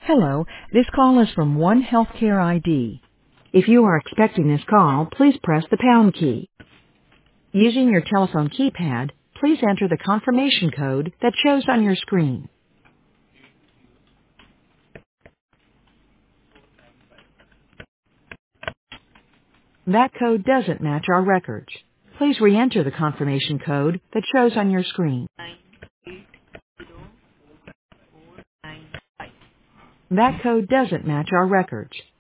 Hello, this call is from One Healthcare ID. If you are expecting this call, please press the pound key. Using your telephone keypad, please enter the confirmation code that shows on your screen. That code doesn't match our records. Please re-enter the confirmation code that shows on your screen. 980 That code doesn't match our records.